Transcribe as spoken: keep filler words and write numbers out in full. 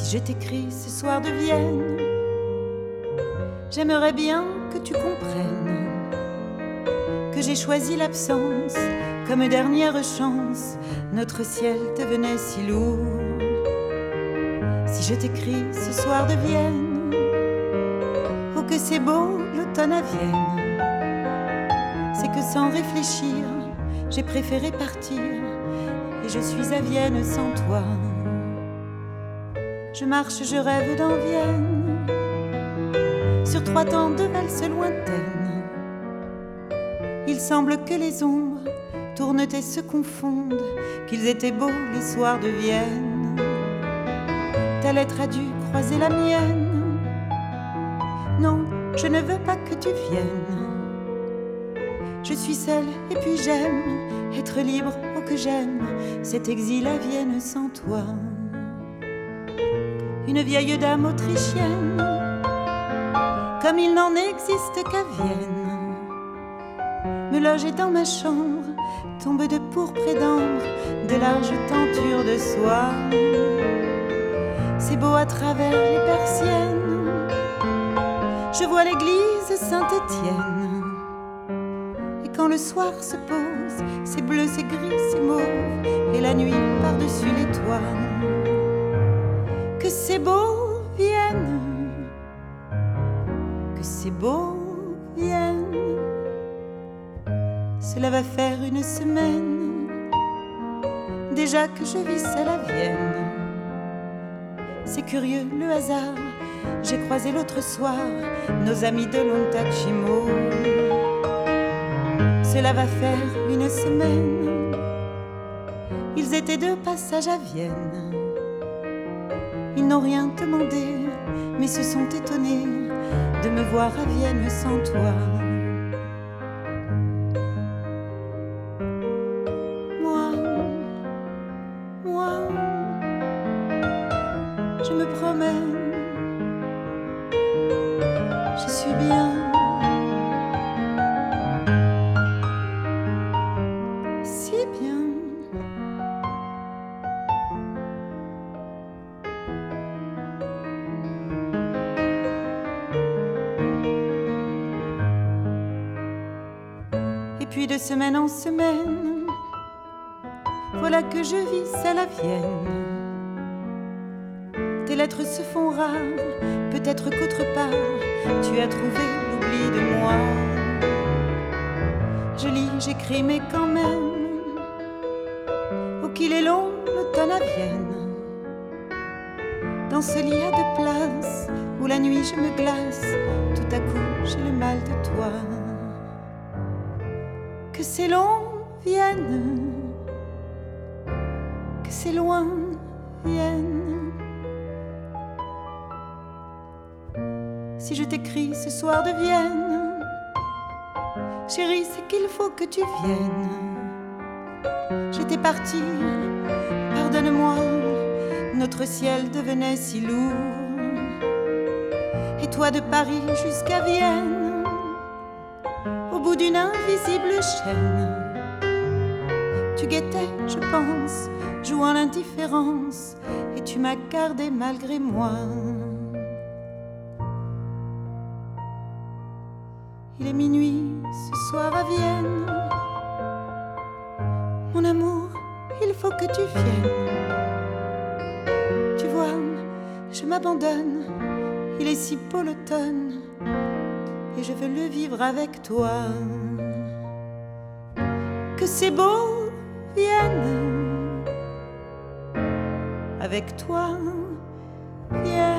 Si je t'écris ce soir de Vienne, j'aimerais bien que tu comprennes que j'ai choisi l'absence comme dernière chance. Notre ciel devenait si lourd. Si je t'écris ce soir de Vienne, oh que c'est beau l'automne à Vienne, c'est que sans réfléchir, j'ai préféré partir et je suis à Vienne sans toi. Je marche, je rêve dans Vienne, sur trois temps de valses lointaines. Il semble que les ombres tournent et se confondent, qu'ils étaient beaux les soirs de Vienne. Ta lettre a dû croiser la mienne. Non, je ne veux pas que tu viennes. Je suis seule et puis j'aime être libre, oh que j'aime cet exil à Vienne sans toi. Une vieille dame autrichienne, comme il n'en existe qu'à Vienne, me logeait dans ma chambre, tombe de pourpre et d'ambre, de larges tentures de soie. C'est beau à travers les persiennes, je vois l'église Saint-Étienne. Et quand le soir se pose, c'est bleu, c'est gris, c'est mauve, et la nuit par-dessus les toits. Que c'est beau Vienne, que c'est beau Vienne. Cela va faire une semaine déjà que je vis seule à Vienne. C'est curieux le hasard, j'ai croisé l'autre soir nos amis de l'Ontachimo. Cela va faire une semaine, ils étaient de passage à Vienne. Ils n'ont rien demandé, mais se sont étonnés de me voir à Vienne sans toi. Moi, moi, je me promène, je suis bien. Si bien. Et puis de semaine en semaine, voilà que je vis seule à Vienne. Tes lettres se font rares, peut-être qu'autre part tu as trouvé l'oubli de moi. Je lis, j'écris, mais quand même, oh qu'il est long l'automne à Vienne. Dans ce lit à deux places, où la nuit je me glace, tout à coup j'ai le mal de toi. Que c'est long Vienne, que c'est loin Vienne. Si je t'écris ce soir de Vienne, chérie, c'est qu'il faut que tu viennes. J'étais partie, pardonne-moi, notre ciel devenait si lourd. Et toi de Paris jusqu'à Vienne, au bout d'une invisible chaîne, tu guettais, je pense, jouant l'indifférence, et tu m'as gardé malgré moi. Il est minuit ce soir à Vienne. Mon amour, il faut que tu viennes. Tu vois, je m'abandonne, il est si beau l'automne, et je veux le vivre avec toi. Que c'est beau Vienne, avec toi Vienne.